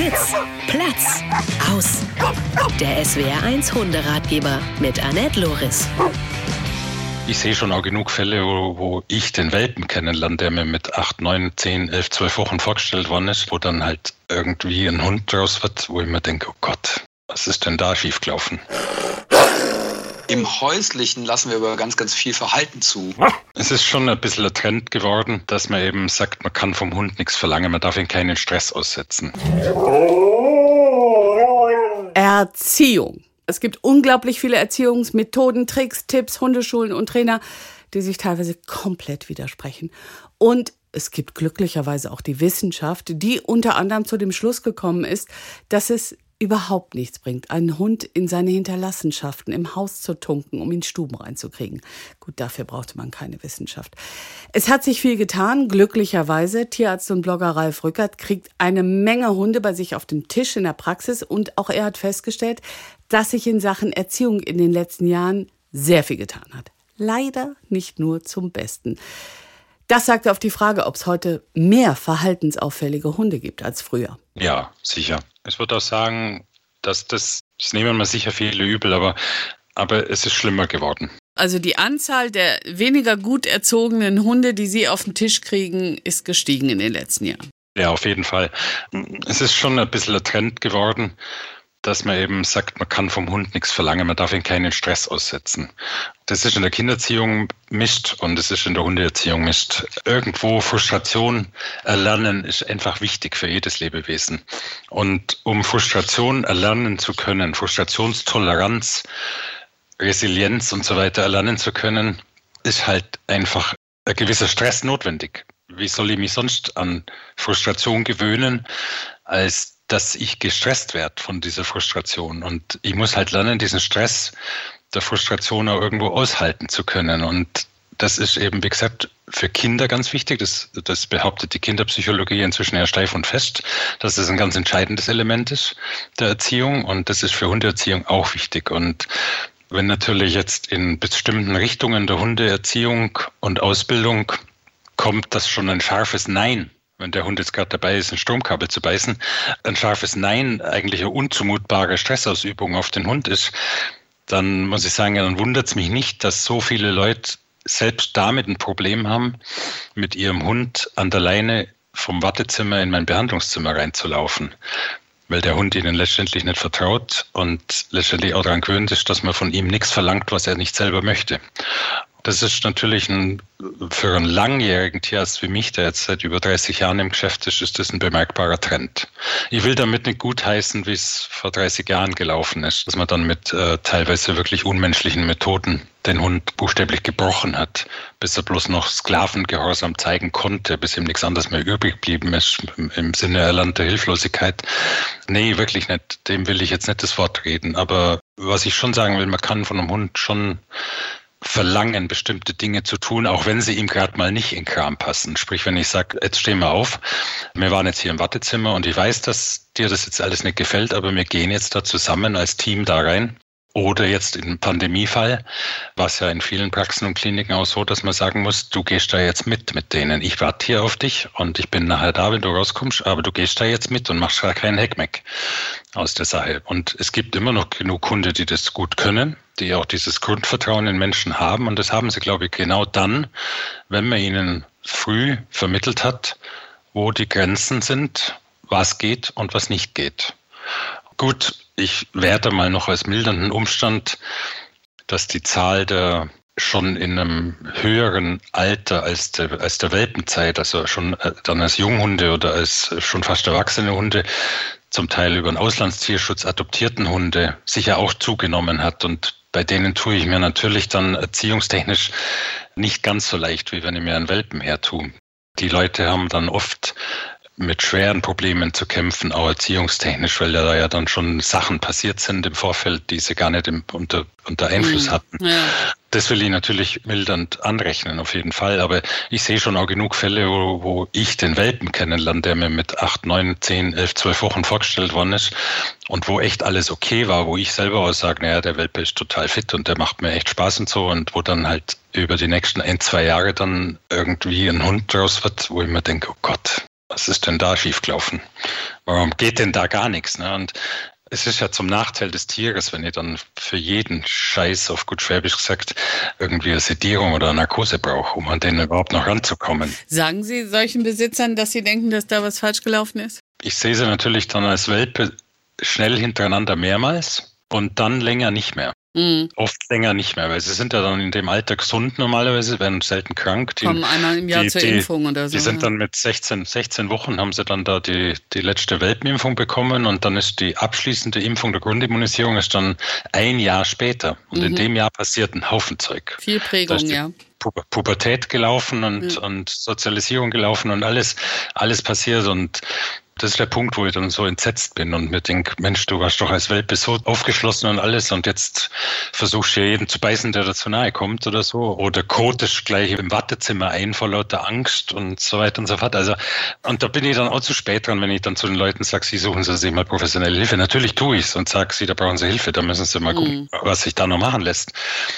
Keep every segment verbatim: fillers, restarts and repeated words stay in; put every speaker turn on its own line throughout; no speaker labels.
Sitz, Platz, aus. Der S W R eins Hunderatgeber mit Annette Loris.
Ich sehe schon auch genug Fälle, wo, wo ich den Welpen kennenlerne, der mir mit acht, neun, zehn, elf, zwölf Wochen vorgestellt worden ist, wo dann halt irgendwie ein Hund draus wird, wo ich mir denke, oh Gott, was ist denn da schiefgelaufen?
Im Häuslichen lassen wir aber ganz, ganz viel Verhalten zu.
Es ist schon ein bisschen ein Trend geworden, dass man eben sagt, man kann vom Hund nichts verlangen, man darf ihn keinen Stress aussetzen.
Erziehung. Es gibt unglaublich viele Erziehungsmethoden, Tricks, Tipps, Hundeschulen und Trainer, die sich teilweise komplett widersprechen. Und es gibt glücklicherweise auch die Wissenschaft, die unter anderem zu dem Schluss gekommen ist, dass es überhaupt nichts bringt, einen Hund in seine Hinterlassenschaften im Haus zu tunken, um ihn Stuben reinzukriegen. Gut, dafür brauchte man keine Wissenschaft. Es hat sich viel getan, glücklicherweise. Tierarzt und Blogger Ralf Rückert kriegt eine Menge Hunde bei sich auf den Tisch in der Praxis und auch er hat festgestellt, dass sich in Sachen Erziehung in den letzten Jahren sehr viel getan hat. Leider nicht nur zum Besten. Das sagt er auf die Frage, ob es heute mehr verhaltensauffällige Hunde gibt als früher.
Ja, sicher. Ich würde auch sagen, dass das, das nehmen wir sicher viele übel, aber, aber es ist schlimmer geworden.
Also die Anzahl der weniger gut erzogenen Hunde, die Sie auf den Tisch kriegen, ist gestiegen in den letzten Jahren.
Ja, auf jeden Fall. Es ist schon ein bisschen ein Trend geworden, dass man eben sagt, man kann vom Hund nichts verlangen, man darf ihn keinen Stress aussetzen. Das ist in der Kindererziehung mischt und es ist in der Hundeerziehung mischt. Irgendwo Frustration erlernen ist einfach wichtig für jedes Lebewesen. Und um Frustration erlernen zu können, Frustrationstoleranz, Resilienz und so weiter erlernen zu können, ist halt einfach ein gewisser Stress notwendig. Wie soll ich mich sonst an Frustration gewöhnen, als dass ich gestresst werde von dieser Frustration. Und ich muss halt lernen, diesen Stress der Frustration auch irgendwo aushalten zu können. Und das ist eben, wie gesagt, für Kinder ganz wichtig. Das, das behauptet die Kinderpsychologie inzwischen ja steif und fest, dass das ein ganz entscheidendes Element ist der Erziehung. Und das ist für Hundeerziehung auch wichtig. Und wenn natürlich jetzt in bestimmten Richtungen der Hundeerziehung und Ausbildung kommt, das schon ein scharfes Nein, wenn der Hund jetzt gerade dabei ist, ein Stromkabel zu beißen, ein scharfes Nein eigentlich eine unzumutbare Stressausübung auf den Hund ist, dann muss ich sagen, ja, dann wundert es mich nicht, dass so viele Leute selbst damit ein Problem haben, mit ihrem Hund an der Leine vom Wartezimmer in mein Behandlungszimmer reinzulaufen. Weil der Hund ihnen letztendlich nicht vertraut und letztendlich auch daran gewöhnt ist, dass man von ihm nichts verlangt, was er nicht selber möchte. Das ist natürlich ein, für einen langjährigen Tierarzt wie mich, der jetzt seit über dreißig Jahren im Geschäft ist, ist das ein bemerkbarer Trend. Ich will damit nicht gutheißen, wie es vor dreißig Jahren gelaufen ist, dass man dann mit äh, teilweise wirklich unmenschlichen Methoden den Hund buchstäblich gebrochen hat, bis er bloß noch Sklavengehorsam zeigen konnte, bis ihm nichts anderes mehr übrig geblieben ist, im, im Sinne erlernter Hilflosigkeit. Nee, wirklich nicht. Dem will ich jetzt nicht das Wort reden. Aber was ich schon sagen will, man kann von einem Hund schon verlangen, bestimmte Dinge zu tun, auch wenn sie ihm gerade mal nicht in den Kram passen. Sprich, wenn ich sage, jetzt stehen wir auf, wir waren jetzt hier im Wartezimmer und ich weiß, dass dir das jetzt alles nicht gefällt, aber wir gehen jetzt da zusammen als Team da rein. Oder jetzt im Pandemiefall war es ja in vielen Praxen und Kliniken auch so, dass man sagen muss, du gehst da jetzt mit mit denen. Ich warte hier auf dich und ich bin nachher da, wenn du rauskommst, aber du gehst da jetzt mit und machst gar keinen Heckmeck aus der Sache. Und es gibt immer noch genug Hunde, die das gut können, die auch dieses Grundvertrauen in Menschen haben. Und das haben sie, glaube ich, genau dann, wenn man ihnen früh vermittelt hat, wo die Grenzen sind, was geht und was nicht geht. Gut, ich werte mal noch als mildernden Umstand, dass die Zahl der schon in einem höheren Alter als der, als der Welpenzeit, also schon dann als Junghunde oder als schon fast erwachsene Hunde, zum Teil über den Auslandstierschutz adoptierten Hunde, sicher auch zugenommen hat. Und bei denen tue ich mir natürlich dann erziehungstechnisch nicht ganz so leicht, wie wenn ich mir einen Welpen hertue. Die Leute haben dann oft mit schweren Problemen zu kämpfen, auch erziehungstechnisch, weil da ja dann schon Sachen passiert sind im Vorfeld, die sie gar nicht im, unter, unter Einfluss hatten. Ja. Das will ich natürlich mildernd anrechnen, auf jeden Fall. Aber ich sehe schon auch genug Fälle, wo, wo ich den Welpen kennenlerne, der mir mit acht, neun, zehn, elf, zwölf Wochen vorgestellt worden ist und wo echt alles okay war, wo ich selber auch sage, naja, der Welpe ist total fit und der macht mir echt Spaß und so, und wo dann halt über die nächsten ein, zwei Jahre dann irgendwie ein Hund draus wird, wo ich mir denke, oh Gott, was ist denn da schiefgelaufen? Warum geht denn da gar nichts? Ne? Und es ist ja zum Nachteil des Tieres, wenn ich dann für jeden Scheiß, auf gut Schwäbisch gesagt, irgendwie eine Sedierung oder eine Narkose brauche, um an den überhaupt noch ranzukommen.
Sagen Sie solchen Besitzern, dass sie denken, dass da was falsch gelaufen ist?
Ich sehe sie natürlich dann als Welpe schnell hintereinander mehrmals und dann länger nicht mehr. Mhm. Oft länger nicht mehr, weil sie sind ja dann in dem Alter gesund normalerweise, werden selten krank. Die,
kommen einmal im Jahr
die,
zur
die,
Impfung oder so.
Die sind dann mit sechzehn, sechzehn Wochen haben sie dann da die, die letzte Welpenimpfung bekommen und dann ist die abschließende Impfung der Grundimmunisierung ist dann ein Jahr später. Und mhm. in dem Jahr passiert ein Haufen Zeug.
Viel Prägung, ja.
Pu- Pubertät gelaufen und, ja. und Sozialisierung gelaufen und alles, alles passiert und das ist der Punkt, wo ich dann so entsetzt bin und mir denke, Mensch, du warst doch als Welpe so aufgeschlossen und alles und jetzt versuchst du jeden zu beißen, der da zu nahe kommt oder so. Oder kotest gleich im Wartezimmer ein vor lauter Angst und so weiter und so fort. Also, und da bin ich dann auch zu spät dran, wenn ich dann zu den Leuten sage, sie suchen sich mal professionelle Hilfe. Natürlich tue ich es und sage sie, da brauchen sie Hilfe, da müssen sie mal gucken, mhm. was sich da noch machen lässt.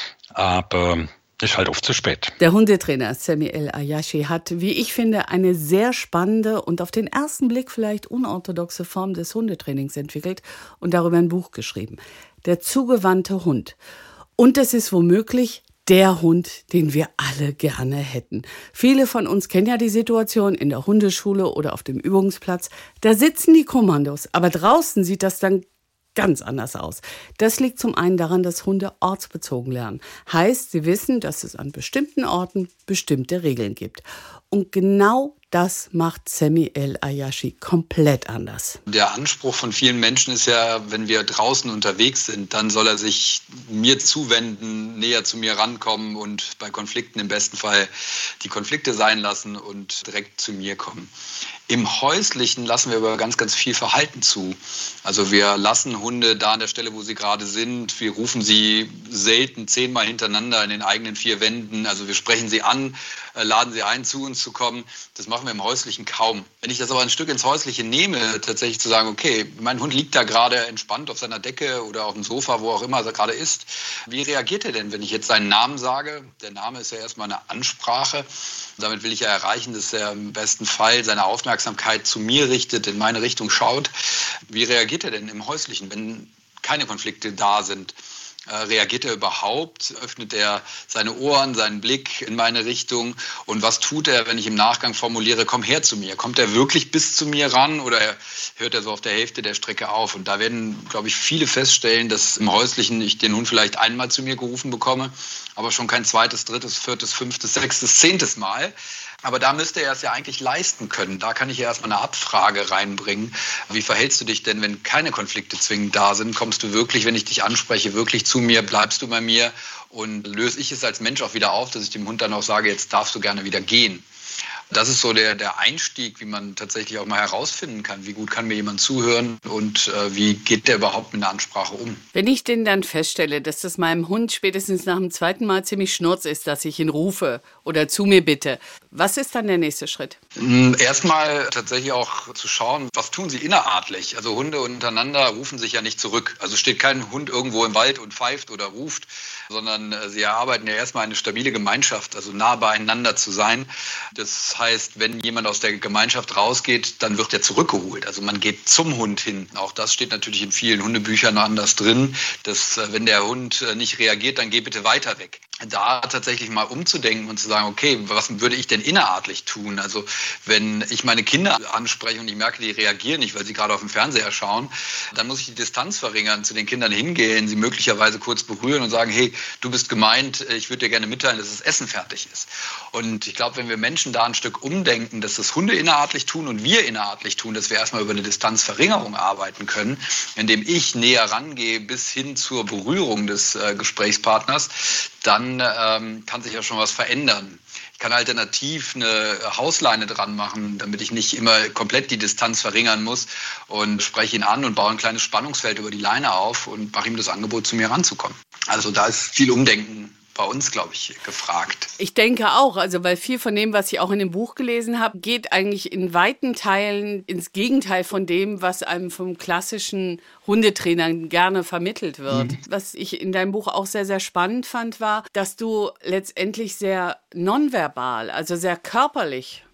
Aber ist halt oft zu spät.
Der Hundetrainer Sami El-Ayashi hat, wie ich finde, eine sehr spannende und auf den ersten Blick vielleicht unorthodoxe Form des Hundetrainings entwickelt und darüber ein Buch geschrieben. Der zugewandte Hund. Und es ist womöglich der Hund, den wir alle gerne hätten. Viele von uns kennen ja die Situation in der Hundeschule oder auf dem Übungsplatz. Da sitzen die Kommandos, aber draußen sieht das dann ganz anders aus. Das liegt zum einen daran, dass Hunde ortsbezogen lernen. Heißt, sie wissen, dass es an bestimmten Orten bestimmte Regeln gibt. Und genau das macht Sami El-Ayashi komplett anders.
Der Anspruch von vielen Menschen ist ja, wenn wir draußen unterwegs sind, dann soll er sich mir zuwenden, näher zu mir rankommen und bei Konflikten im besten Fall die Konflikte sein lassen und direkt zu mir kommen. Im Häuslichen lassen wir aber ganz, ganz viel Verhalten zu. Also wir lassen Hunde da an der Stelle, wo sie gerade sind. Wir rufen sie selten zehnmal hintereinander in den eigenen vier Wänden. Also wir sprechen sie an, laden sie ein, zu uns zu kommen. Das machen wir im Häuslichen kaum. Wenn ich das aber ein Stück ins Häusliche nehme, tatsächlich zu sagen, okay, mein Hund liegt da gerade entspannt auf seiner Decke oder auf dem Sofa, wo auch immer er gerade ist. Wie reagiert er denn, wenn ich jetzt seinen Namen sage? Der Name ist ja erstmal eine Ansprache. Damit will ich ja erreichen, dass er im besten Fall seine Aufmerksamkeit zu mir richtet, in meine Richtung schaut. Wie reagiert er denn im Häuslichen, wenn keine Konflikte da sind? Äh, reagiert er überhaupt? Öffnet er seine Ohren, seinen Blick in meine Richtung? Und was tut er, wenn ich im Nachgang formuliere, komm her zu mir? Kommt er wirklich bis zu mir ran oder hört er so auf der Hälfte der Strecke auf? Und da werden, glaube ich, viele feststellen, dass im Häuslichen ich den Hund vielleicht einmal zu mir gerufen bekomme, aber schon kein zweites, drittes, viertes, fünftes, sechstes, zehntes Mal. Aber da müsste er es ja eigentlich leisten können. Da kann ich ja erstmal eine Abfrage reinbringen. Wie verhältst du dich denn, wenn keine Konflikte zwingend da sind? Kommst du wirklich, wenn ich dich anspreche, wirklich zu mir? Bleibst du bei mir? Und löse ich es als Mensch auch wieder auf, dass ich dem Hund dann auch sage, jetzt darfst du gerne wieder gehen. Das ist so der, der Einstieg, wie man tatsächlich auch mal herausfinden kann, wie gut kann mir jemand zuhören und äh, wie geht der überhaupt mit einer Ansprache um.
Wenn ich denn dann feststelle, dass das meinem Hund spätestens nach dem zweiten Mal ziemlich schnurz ist, dass ich ihn rufe oder zu mir bitte, was ist dann der nächste Schritt?
Erstmal tatsächlich auch zu schauen, was tun sie innerartlich. Also Hunde untereinander rufen sich ja nicht zurück. Also steht kein Hund irgendwo im Wald und pfeift oder ruft, sondern sie erarbeiten ja erstmal eine stabile Gemeinschaft, also nah beieinander zu sein. Das heißt, wenn jemand aus der Gemeinschaft rausgeht, dann wird er zurückgeholt. Also man geht zum Hund hin. Auch das steht natürlich in vielen Hundebüchern anders drin, dass wenn der Hund nicht reagiert, dann geh bitte weiter weg. Da tatsächlich mal umzudenken und zu sagen, okay, was würde ich denn innerartlich tun? Also wenn ich meine Kinder anspreche und ich merke, die reagieren nicht, weil sie gerade auf dem Fernseher schauen, dann muss ich die Distanz verringern, zu den Kindern hingehen, sie möglicherweise kurz berühren und sagen, hey, du bist gemeint, ich würde dir gerne mitteilen, dass das Essen fertig ist. Und ich glaube, wenn wir Menschen da ein Stück umdenken, dass das Hunde innerartlich tun und wir innerartlich tun, dass wir erstmal über eine Distanzverringerung arbeiten können, indem ich näher rangehe bis hin zur Berührung des äh, Gesprächspartners, dann ähm, kann sich ja schon was verändern. Ich kann alternativ eine Hausleine dran machen, damit ich nicht immer komplett die Distanz verringern muss und spreche ihn an und baue ein kleines Spannungsfeld über die Leine auf und mache ihm das Angebot, zu mir ranzukommen. Also da ist viel Umdenken bei uns, glaube ich, gefragt.
Ich denke auch, also weil viel von dem, was ich auch in dem Buch gelesen habe, geht eigentlich in weiten Teilen ins Gegenteil von dem, was einem vom klassischen Hundetrainer gerne vermittelt wird. Mhm. Was ich in deinem Buch auch sehr, sehr spannend fand, war, dass du letztendlich sehr nonverbal, also sehr körperlich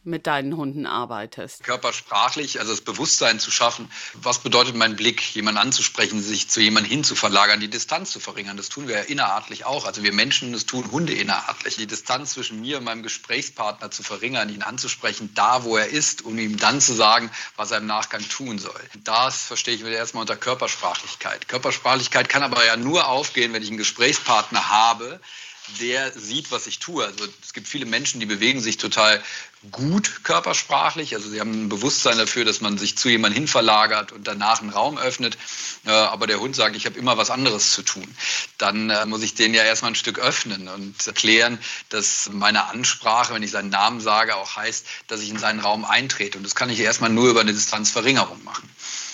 mit deinen Hunden arbeitest?
Körpersprachlich, also das Bewusstsein zu schaffen, was bedeutet mein Blick, jemanden anzusprechen, sich zu jemandem hin zu verlagern, die Distanz zu verringern. Das tun wir ja innerartlich auch. Also wir Menschen, das tun Hunde innerartlich. Die Distanz zwischen mir und meinem Gesprächspartner zu verringern, ihn anzusprechen, da wo er ist, um ihm dann zu sagen, was er im Nachgang tun soll. Das verstehe ich mir erstmal unter Körpersprachlichkeit. Körpersprachlichkeit kann aber ja nur aufgehen, wenn ich einen Gesprächspartner habe, der sieht, was ich tue. Also es gibt viele Menschen, die bewegen sich total gut körpersprachlich. Also sie haben ein Bewusstsein dafür, dass man sich zu jemandem hin verlagert und danach einen Raum öffnet. Äh, aber der Hund sagt, ich habe immer was anderes zu tun. Dann äh, muss ich den ja erstmal ein Stück öffnen und erklären, dass meine Ansprache, wenn ich seinen Namen sage, auch heißt, dass ich in seinen Raum eintrete. Und das kann ich erstmal nur über eine Distanzverringerung machen.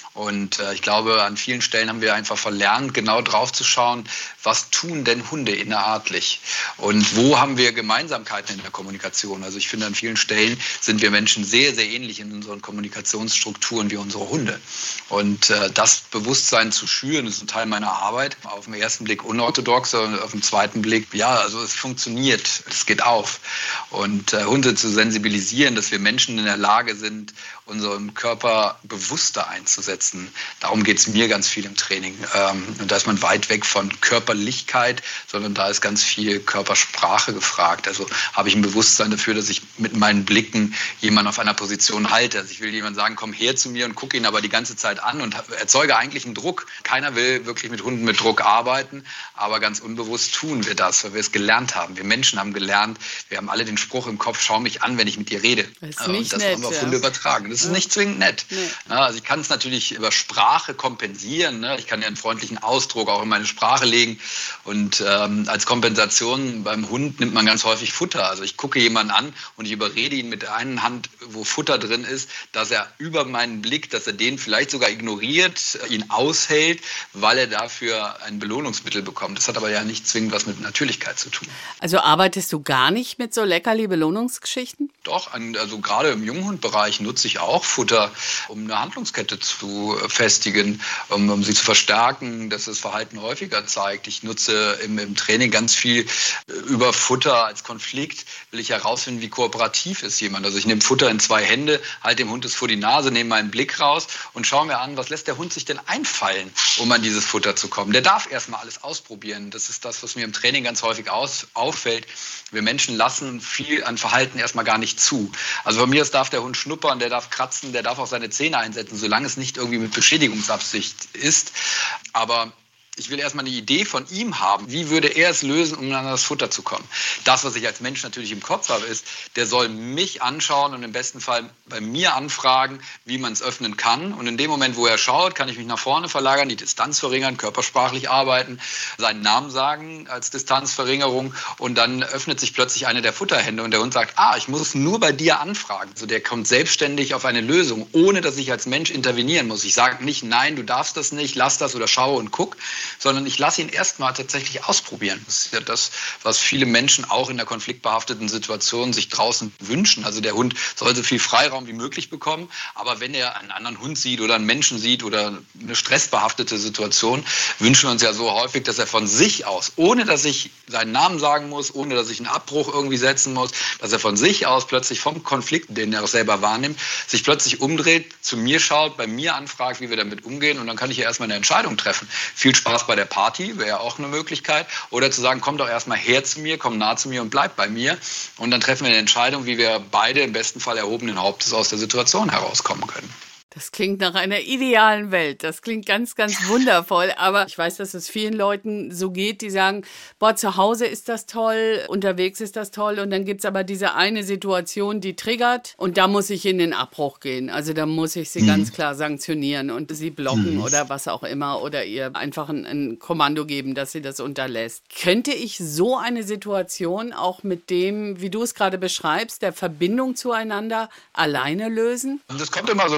Und äh, ich glaube, an vielen Stellen haben wir einfach verlernt, genau drauf zu schauen, was tun denn Hunde innerartlich? Und wo haben wir Gemeinsamkeiten in der Kommunikation? Also ich finde, an vielen Stellen sind wir Menschen sehr, sehr ähnlich in unseren Kommunikationsstrukturen wie unsere Hunde. Und äh, das Bewusstsein zu schüren, ist ein Teil meiner Arbeit. Auf den ersten Blick unorthodox, und auf den zweiten Blick, ja, also es funktioniert, es geht auf. Und äh, Hunde zu sensibilisieren, dass wir Menschen in der Lage sind, unseren Körper bewusster einzusetzen. Darum geht es mir ganz viel im Training. Und da ist man weit weg von Körperlichkeit, sondern da ist ganz viel Körpersprache gefragt. Also habe ich ein Bewusstsein dafür, dass ich mit meinen Blicken jemanden auf einer Position halte. Also ich will jemandem sagen, komm her zu mir und gucke ihn aber die ganze Zeit an und erzeuge eigentlich einen Druck. Keiner will wirklich mit Hunden mit Druck arbeiten, aber ganz unbewusst tun wir das, weil wir es gelernt haben. Wir Menschen haben gelernt, wir haben alle den Spruch im Kopf, schau mich an, wenn ich mit dir rede.
Das ist nicht
und das
nett,
haben wir auf
ja.
Hunde übertragen. Das ist nicht zwingend nett. Nee. Ja, also ich kann es natürlich über Sprache kompensieren. Ne? Ich kann ja einen freundlichen Ausdruck auch in meine Sprache legen. Und ähm, als Kompensation beim Hund nimmt man ganz häufig Futter. Also ich gucke jemanden an und ich überrede ihn mit der einen Hand, wo Futter drin ist, dass er über meinen Blick, dass er den vielleicht sogar ignoriert, ihn aushält, weil er dafür ein Belohnungsmittel bekommt. Das hat aber ja nicht zwingend was mit Natürlichkeit zu tun.
Also arbeitest du gar nicht mit so Leckerli-Belohnungsgeschichten?
Doch, also gerade im Junghundbereich nutze ich auch Futter, um eine Handlungskette zu festigen, um, um sie zu verstärken, dass das Verhalten häufiger zeigt. Ich nutze im, im Training ganz viel über Futter als Konflikt, will ich herausfinden, wie kooperativ ist jemand. Also ich nehme Futter in zwei Hände, halte dem Hund das vor die Nase, nehme meinen Blick raus und schaue mir an, was lässt der Hund sich denn einfallen, um an dieses Futter zu kommen. Der darf erstmal alles ausprobieren. Das ist das, was mir im Training ganz häufig aus, auffällt. Wir Menschen lassen viel an Verhalten erstmal gar nicht zu. Also bei mir darf der Hund schnuppern, der darf kratzen, der darf auch seine Zähne einsetzen, solange es nicht irgendwie mit Beschädigungsabsicht ist. Aber ich will erstmal eine Idee von ihm haben. Wie würde er es lösen, um an das Futter zu kommen? Das, was ich als Mensch natürlich im Kopf habe, ist, der soll mich anschauen und im besten Fall bei mir anfragen, wie man es öffnen kann. Und in dem Moment, wo er schaut, kann ich mich nach vorne verlagern, die Distanz verringern, körpersprachlich arbeiten, seinen Namen sagen als Distanzverringerung. Und dann öffnet sich plötzlich eine der Futterhände und der Hund sagt, ah, ich muss nur bei dir anfragen. Also der kommt selbstständig auf eine Lösung, ohne dass ich als Mensch intervenieren muss. Ich sage nicht, nein, du darfst das nicht, lass das oder schaue und guck, sondern ich lasse ihn erstmal tatsächlich ausprobieren. Das ist ja das, was viele Menschen auch in der konfliktbehafteten Situation sich draußen wünschen. Also der Hund soll so viel Freiraum wie möglich bekommen, aber wenn er einen anderen Hund sieht oder einen Menschen sieht oder eine stressbehaftete Situation, wünschen wir uns ja so häufig, dass er von sich aus, ohne dass ich seinen Namen sagen muss, ohne dass ich einen Abbruch irgendwie setzen muss, dass er von sich aus plötzlich vom Konflikt, den er auch selber wahrnimmt, sich plötzlich umdreht, zu mir schaut, bei mir anfragt, wie wir damit umgehen und dann kann ich ja erstmal eine Entscheidung treffen. Viel Spaß bei der Party, wäre ja auch eine Möglichkeit. Oder zu sagen, komm doch erstmal her zu mir, komm nah zu mir und bleib bei mir. Und dann treffen wir eine Entscheidung, wie wir beide im besten Fall erhobenen Hauptes aus der Situation herauskommen können.
Das klingt nach einer idealen Welt. Das klingt ganz, ganz wundervoll. Aber ich weiß, dass es vielen Leuten so geht, die sagen, boah, zu Hause ist das toll, unterwegs ist das toll. Und dann gibt's aber diese eine Situation, die triggert. Und da muss ich in den Abbruch gehen. Also da muss ich sie mhm. ganz klar sanktionieren und sie blocken mhm. oder was auch immer. Oder ihr einfach ein, ein Kommando geben, dass sie das unterlässt. Könnte ich so eine Situation auch mit dem, wie du es gerade beschreibst, der Verbindung zueinander alleine lösen?
Das kommt immer so ein bisschen auf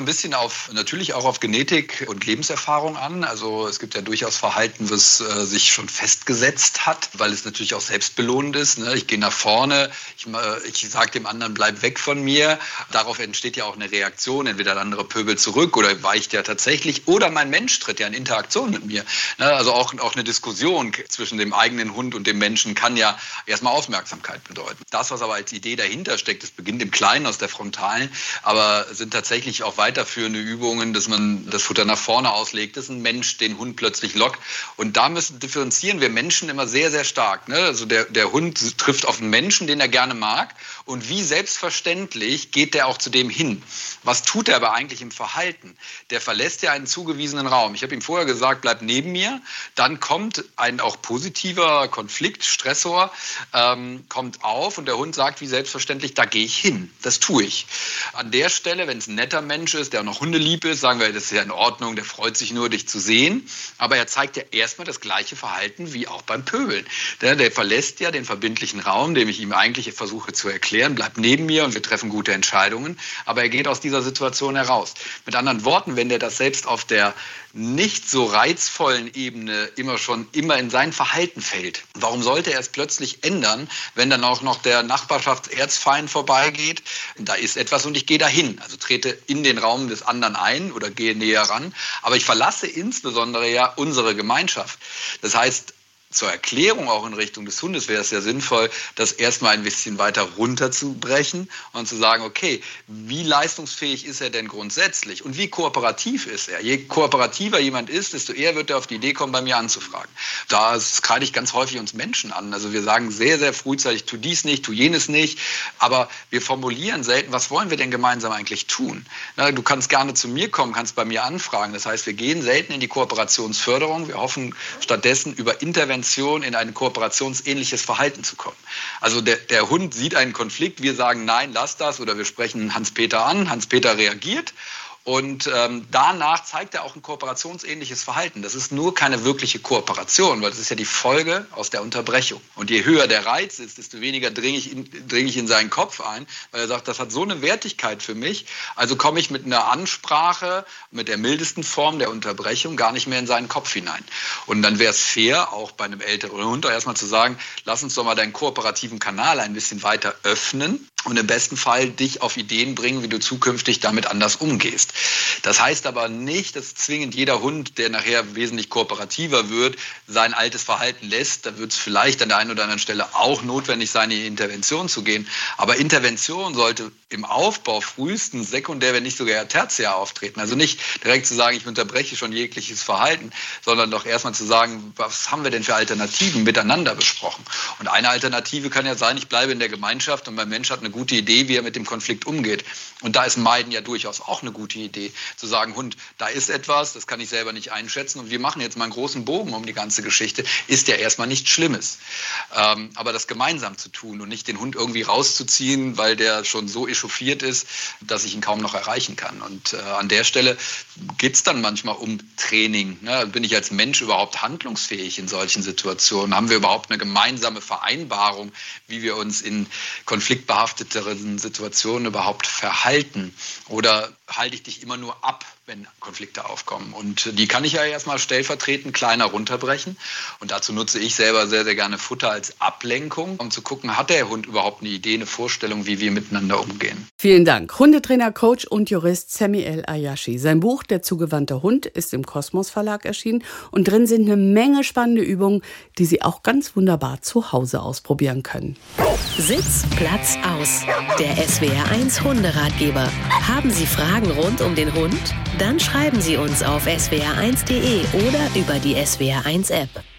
auf, natürlich auch auf Genetik und Lebenserfahrung an. Also es gibt ja durchaus Verhalten, was äh, sich schon festgesetzt hat, weil es natürlich auch selbstbelohnend ist. Ne? Ich gehe nach vorne, ich, äh, ich sage dem anderen, bleib weg von mir. Darauf entsteht ja auch eine Reaktion. Entweder der andere pöbelt zurück oder weicht ja tatsächlich. Oder mein Mensch tritt ja in Interaktion mit mir. Ne? Also auch, auch eine Diskussion zwischen dem eigenen Hund und dem Menschen kann ja erstmal Aufmerksamkeit bedeuten. Das, was aber als Idee dahinter steckt, das beginnt im Kleinen aus der Frontalen, aber sind tatsächlich auch weiterführende Übungen, dass man das Futter nach vorne auslegt, dass ein Mensch den Hund plötzlich lockt. Und da müssen differenzieren wir Menschen immer sehr, sehr stark. Ne? Also der, der Hund trifft auf einen Menschen, den er gerne mag. Und wie selbstverständlich geht der auch zu dem hin? Was tut er aber eigentlich im Verhalten? Der verlässt ja einen zugewiesenen Raum. Ich habe ihm vorher gesagt, bleib neben mir. Dann kommt ein auch positiver Konflikt, Stressor, ähm, kommt auf und der Hund sagt, wie selbstverständlich, da gehe ich hin. Das tue ich. An der Stelle, wenn es ein netter Mensch ist, der auch noch hundelieb ist, sagen wir, das ist ja in Ordnung, der freut sich nur, dich zu sehen. Aber er zeigt ja erstmal das gleiche Verhalten wie auch beim Pöbeln. Der, der verlässt ja den verbindlichen Raum, dem ich ihm eigentlich versuche zu erklären, bleibt neben mir und wir treffen gute Entscheidungen. Aber er geht aus dieser Situation heraus. Mit anderen Worten, wenn der das selbst auf der nicht so reizvollen Ebene immer schon immer in sein Verhalten fällt, warum sollte er es plötzlich ändern, wenn dann auch noch der Nachbarschaftserzfeind vorbeigeht? Da ist etwas und ich gehe dahin, also trete in den Raum des anderen ein oder gehe näher ran. Aber ich verlasse insbesondere ja unsere Gemeinschaft. Das heißt, zur Erklärung auch in Richtung des Hundes wäre es ja sinnvoll, das erstmal ein bisschen weiter runterzubrechen und zu sagen, okay, wie leistungsfähig ist er denn grundsätzlich und wie kooperativ ist er? Je kooperativer jemand ist, desto eher wird er auf die Idee kommen, bei mir anzufragen. Das kreide ich ganz häufig uns Menschen an. Also wir sagen sehr, sehr frühzeitig, tu dies nicht, tu jenes nicht, aber wir formulieren selten, was wollen wir denn gemeinsam eigentlich tun? Du kannst gerne zu mir kommen, kannst bei mir anfragen. Das heißt, wir gehen selten in die Kooperationsförderung. Wir hoffen stattdessen über Intervention in ein kooperationsähnliches Verhalten zu kommen. Also der, der Hund sieht einen Konflikt, wir sagen, nein, lass das, oder wir sprechen Hans-Peter an, Hans-Peter reagiert. Und ähm, danach zeigt er auch ein kooperationsähnliches Verhalten. Das ist nur keine wirkliche Kooperation, weil das ist ja die Folge aus der Unterbrechung. Und je höher der Reiz ist, desto weniger dringe ich in, dringe ich in seinen Kopf ein, weil er sagt, das hat so eine Wertigkeit für mich, also komme ich mit einer Ansprache, mit der mildesten Form der Unterbrechung gar nicht mehr in seinen Kopf hinein. Und dann wäre es fair, auch bei einem älteren Hund erstmal zu sagen, lass uns doch mal deinen kooperativen Kanal ein bisschen weiter öffnen und im besten Fall dich auf Ideen bringen, wie du zukünftig damit anders umgehst. Das heißt aber nicht, dass zwingend jeder Hund, der nachher wesentlich kooperativer wird, sein altes Verhalten lässt. Da wird es vielleicht an der einen oder anderen Stelle auch notwendig sein, in die Intervention zu gehen. Aber Intervention sollte im Aufbau frühestens sekundär, wenn nicht sogar tertiär auftreten. Also nicht direkt zu sagen, ich unterbreche schon jegliches Verhalten, sondern doch erstmal zu sagen, was haben wir denn für Alternativen miteinander besprochen? Und eine Alternative kann ja sein, ich bleibe in der Gemeinschaft und mein Mensch hat eine gute Idee, wie er mit dem Konflikt umgeht. Und da ist Meiden ja durchaus auch eine gute Idee, zu sagen, Hund, da ist etwas, das kann ich selber nicht einschätzen und wir machen jetzt mal einen großen Bogen um die ganze Geschichte, ist ja erstmal nichts Schlimmes. Ähm, aber das gemeinsam zu tun und nicht den Hund irgendwie rauszuziehen, weil der schon so echauffiert ist, dass ich ihn kaum noch erreichen kann. Und äh, an der Stelle geht es dann manchmal um Training. Ne? Bin ich als Mensch überhaupt handlungsfähig in solchen Situationen? Haben wir überhaupt eine gemeinsame Vereinbarung, wie wir uns in konfliktbehafteteren Situationen überhaupt verhalten? Oder halte ich dich immer nur ab, wenn Konflikte aufkommen? Und die kann ich ja erstmal stellvertretend kleiner runterbrechen. Und dazu nutze ich selber sehr, sehr gerne Futter als Ablenkung, um zu gucken, hat der Hund überhaupt eine Idee, eine Vorstellung, wie wir miteinander umgehen.
Vielen Dank. Hundetrainer, Coach und Jurist Samy El-Ayashi. Sein Buch Der zugewandte Hund ist im Kosmos Verlag erschienen und drin sind eine Menge spannende Übungen, die Sie auch ganz wunderbar zu Hause ausprobieren können.
Sitz, Platz, aus. Der S W R eins Hunderatgeber. Haben Sie Fragen rund um den Hund? Dann schreiben Sie uns auf s w r eins punkt d e oder über die S W R eins App.